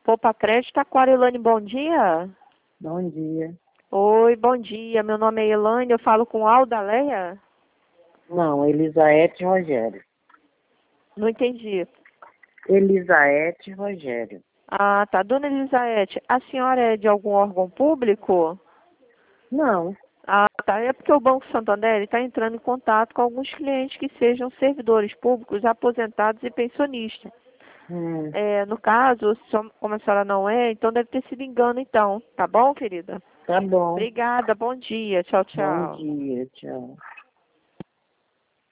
Poupa Crédito, Aquarelane, bom dia. Bom dia. Oi, bom dia. Meu nome é Elaine, eu falo com Aldaleia? Não, Elisaete Rogério. Não entendi. Elisaete Rogério. Ah, tá. Dona Elisaete, a senhora é de algum órgão público? Não. Ah, tá. É porque o Banco Santander está entrando em contato com alguns clientes que sejam servidores públicos, aposentados e pensionistas. Hum, No caso, como a senhora não é, então deve ter sido engano então. Tá bom, querida? tá bom. Obrigada, bom dia. Tchau, Bom tchau. dia, tchau.